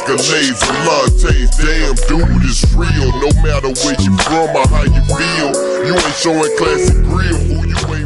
accolades and lattes. Damn, dude, it's real. No matter where you from or how you feel, you ain't showing classic grill, fool. You ain't